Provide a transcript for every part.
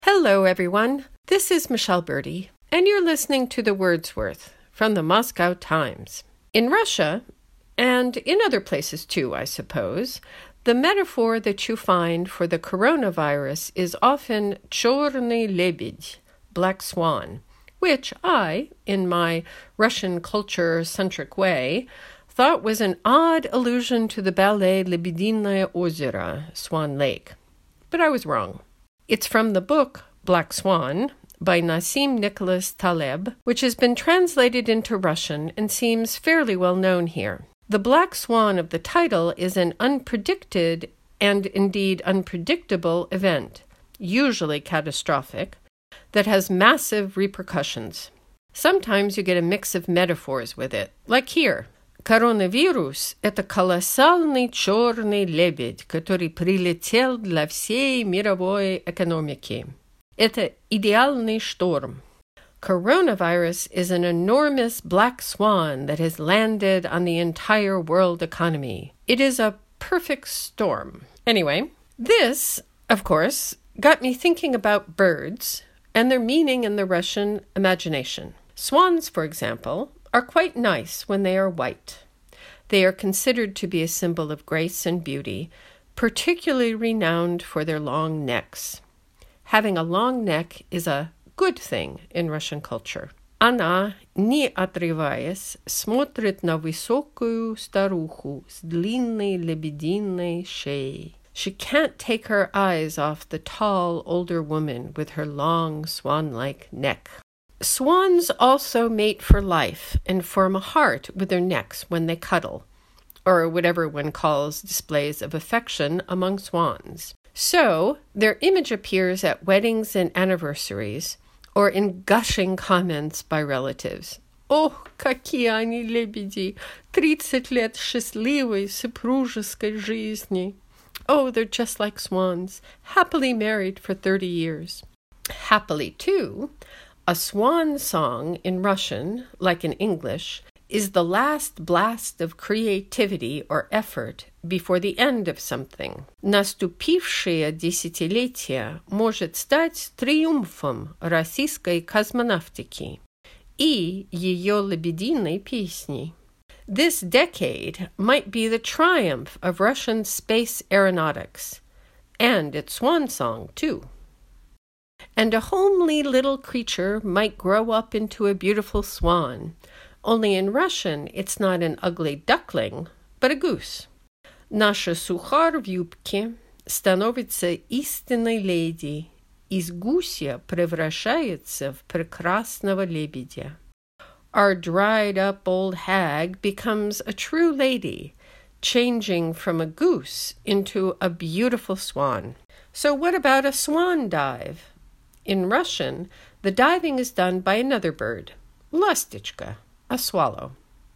Hello, everyone. This is Michelle Birdie, and you're listening to The Wordsworth from the Moscow Times. In Russia, and in other places too, I suppose, the metaphor that you find for the coronavirus is often «черный лебедь», black swan, which I, in my Russian culture-centric way, thought was an odd allusion to the ballet Lebedinное озеро, Swan Lake. But I was wrong. It's from the book Black Swan by Nassim Nicholas Taleb, which has been translated into Russian and seems fairly well known here. The black swan of the title is an unpredicted and indeed unpredictable event, usually catastrophic, that has massive repercussions. Sometimes you get a mix of metaphors with it, like here. Коронавирус – это колоссальный черный лебедь, который прилетел для всей мировой экономики. Это идеальный шторм. Coronavirus is an enormous black swan that has landed on the entire world economy. It is a perfect storm. Anyway, this, of course, got me thinking about birds and their meaning in the Russian imagination. Swans, for example, are quite nice when they are white. They are considered to be a symbol of grace and beauty, particularly renowned for their long necks. Having a long neck is a good thing in Russian culture. Она, не отрываясь, смотрит на высокую старуху с длинной лебединой шеей. She can't take her eyes off the tall older woman with her long swan-like neck. Swans also mate for life and form a heart with their necks when they cuddle, or whatever one calls displays of affection among swans. So, their image appears at weddings and anniversaries, or in gushing comments by relatives. «Ох, какие они лебеди! 30 лет счастливой супружеской жизни!» Oh, they're just like swans, happily married for 30 years. Happily, too, a swan song in Russian, like in English, is the last blast of creativity or effort before the end of something. Наступившее десятилетие может стать триумфом российской космонавтики и ее лебединой песни. This decade might be the triumph of Russian space aeronautics, and its swan song, too. And a homely little creature might grow up into a beautiful swan, only in Russian it's not an ugly duckling, but a goose. Наша сухарь в юбке становится истинной леди, из гуся превращается в прекрасного лебедя. Our dried-up old hag becomes a true lady, changing from a goose into a beautiful swan. So what about a swan dive? In Russian, the diving is done by another bird, ласточка, a swallow.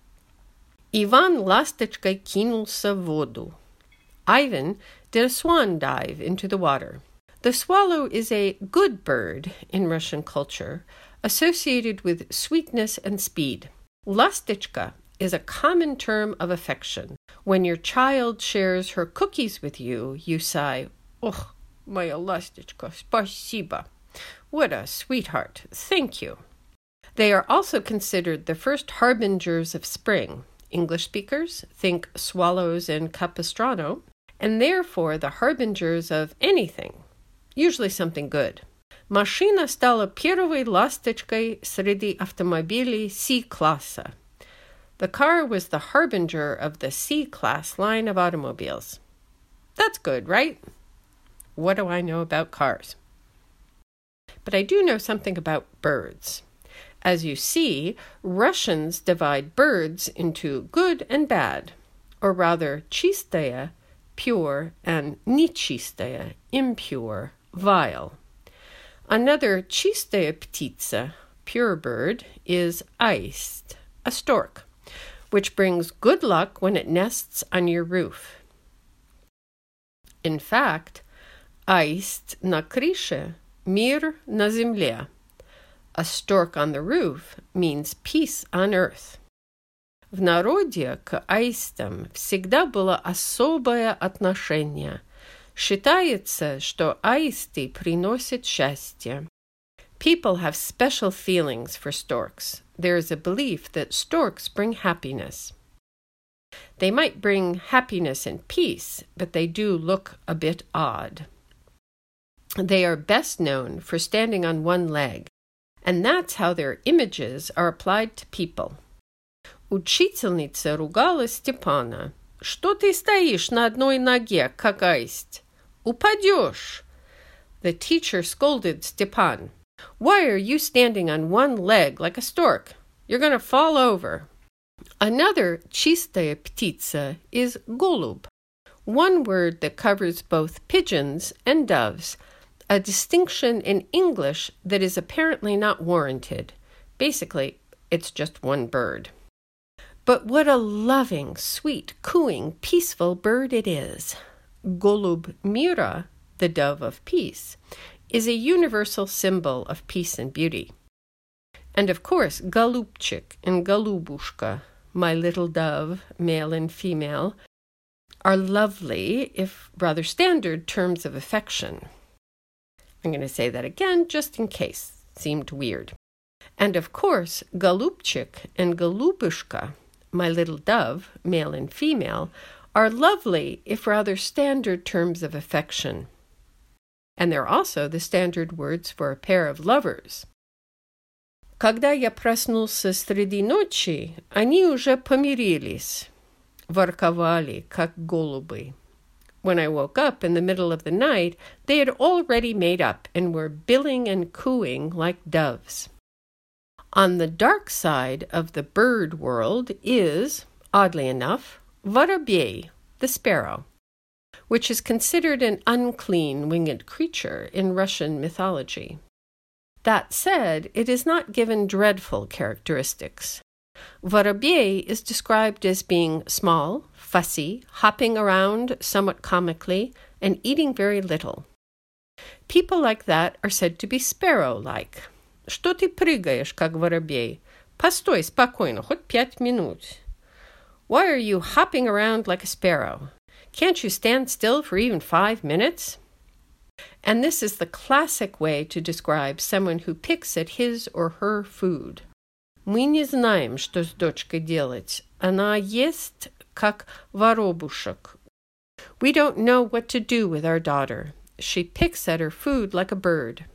Иван ласточкой кинулся в воду. Ivan did a swan dive into the water. The swallow is a good bird in Russian culture, associated with sweetness and speed. Lastechka is a common term of affection. When your child shares her cookies with you, you sigh, "Oh, моя ласточка, спасибо." What a sweetheart. Thank you. They are also considered the first harbingers of spring. English speakers think swallows and capistrano, and therefore the harbingers of anything, usually something good. Машина стала первой ласточкой среди автомобилей C-класса. The car was the harbinger of the C-class line of automobiles. That's good, right? What do I know about cars? But I do know something about birds. As you see, Russians divide birds into good and bad, or rather чистая, pure, and нечистая, impure, vile. Another чистая птица, pure bird, is аист, a stork, which brings good luck when it nests on your roof. In fact, аист на крыше, мир на земле. A stork on the roof means peace on earth. В народе к аистам всегда было особое отношение. Считается, что аисты приносят счастье. People have special feelings for storks. There is a belief that storks bring happiness. They might bring happiness and peace, but they do look a bit odd. They are best known for standing on one leg, and that's how their images are applied to people. Учительница ругала Степана. Что ты стоишь на одной ноге, как аист? Упадешь. The teacher scolded Stepan. Why are you standing on one leg like a stork? You're going to fall over. Another чистая птица is голубь, one word that covers both pigeons and doves, a distinction in English that is apparently not warranted. Basically, it's just one bird. But what a loving, sweet, cooing, peaceful bird it is. Golub mira, the dove of peace, is a universal symbol of peace and beauty. And of course, голубчик and голубушка, my little dove, male and female, are lovely, if rather standard, terms of affection. I'm going to say that again, just in case. It seemed weird. And of course, голубчик and голубушка, my little dove, male and female, are lovely, if rather standard terms of affection. And they're also the standard words for a pair of lovers. Когда я проснулся среди ночи, они уже помирились, ворковали, как голуби. When I woke up in the middle of the night, they had already made up and were billing and cooing like doves. On the dark side of the bird world is, oddly enough, воробей, the sparrow, which is considered an unclean winged creature in Russian mythology. That said, it is not given dreadful characteristics. Воробей is described as being small, fussy, hopping around somewhat comically, and eating very little. People like that are said to be sparrow-like. Что ты прыгаешь, как воробей? Постой спокойно, хоть 5 минут. Why are you hopping around like a sparrow? Can't you stand still for even 5 minutes? And this is the classic way to describe someone who picks at his or her food. Мы не знаем, что с дочкой делать. Она ест, как воробушек. We don't know what to do with our daughter. She picks at her food like a bird.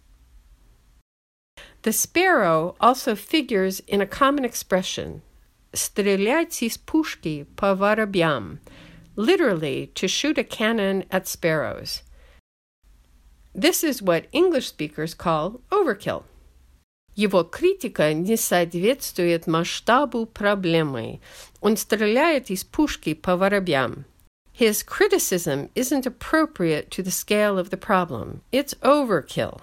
The sparrow also figures in a common expression, стрелять из пушки по воробьям, literally to shoot a cannon at sparrows. This is what English speakers call overkill. Его критика не соответствует масштабу проблемы. Он стреляет из пушки по воробьям. His criticism isn't appropriate to the scale of the problem. It's overkill.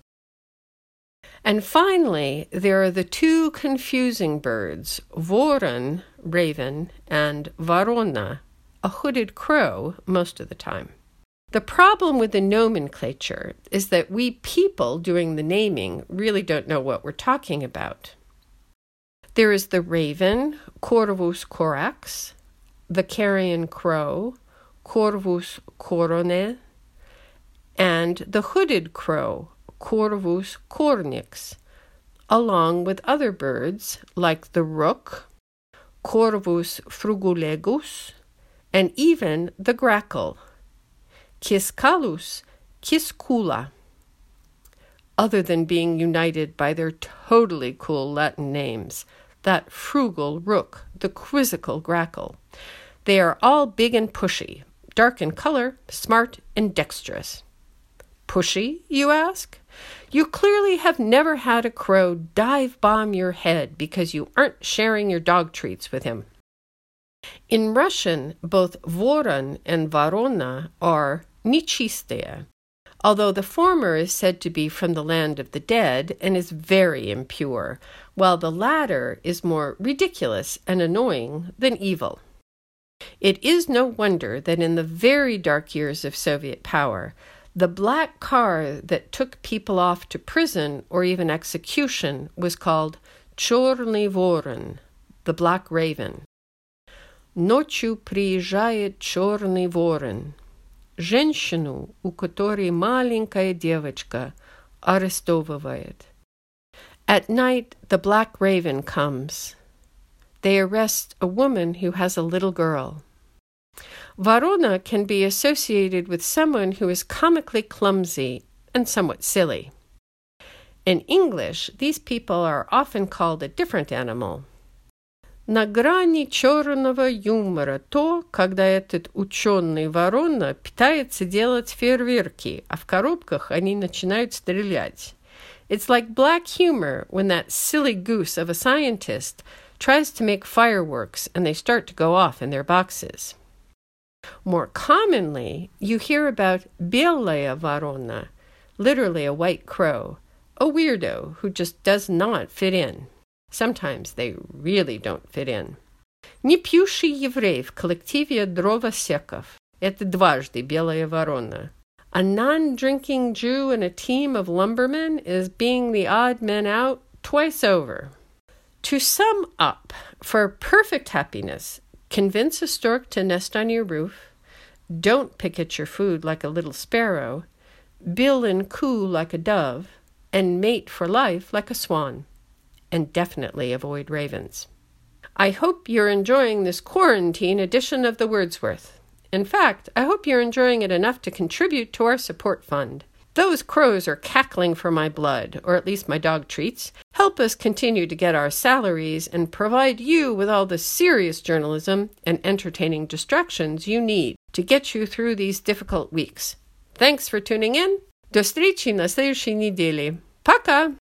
And finally, there are the two confusing birds, ворон, raven, and ворона, a hooded crow, most of the time. The problem with the nomenclature is that we people doing the naming really don't know what we're talking about. There is the raven, Corvus corax, the carrion crow, Corvus corone, and the hooded crow, Corvus cornix, along with other birds like the rook, Corvus frugulegus, and even the grackle, Quiscalus quiscula, other than being united by their totally cool Latin names, that frugal rook, the quizzical grackle. They are all big and pushy, dark in color, smart and dexterous. Pushy, you ask? You clearly have never had a crow dive-bomb your head because you aren't sharing your dog treats with him. In Russian, both voron and varona are nechistые, although the former is said to be from the land of the dead and is very impure, while the latter is more ridiculous and annoying than evil. It is no wonder that in the very dark years of Soviet power, the black car that took people off to prison or even execution was called Черный ворон, the black raven. Ночью приезжает черный ворон. женщину, у которой маленькая девочка, арестовывает. At night, the black raven comes. They arrest a woman who has a little girl. Ворона can be associated with someone who is comically clumsy and somewhat silly. In English, these people are often called a different animal. На грани черного юмора то, когда этот ученый ворона пытается делать фейерверки, а в коробках они начинают стрелять. It's like black humor when that silly goose of a scientist tries to make fireworks and they start to go off in their boxes. More commonly, you hear about белая ворона, literally a white crow, a weirdo who just does not fit in. Sometimes they really don't fit in. Непьющий еврей в коллективе дровосеков. Это дважды белая ворона. A non-drinking Jew in a team of lumbermen is being the odd man out twice over. To sum up, for perfect happiness, convince a stork to nest on your roof, don't pick at your food like a little sparrow, bill and coo like a dove, and mate for life like a swan. And definitely avoid ravens. I hope you're enjoying this quarantine edition of the Wordsworth. In fact, I hope you're enjoying it enough to contribute to our support fund. Those crows are cackling for my blood, or at least my dog treats. Help us continue to get our salaries and provide you with all the serious journalism and entertaining distractions you need to get you through these difficult weeks. Thanks for tuning in. До встречи на следующей неделе. Пока!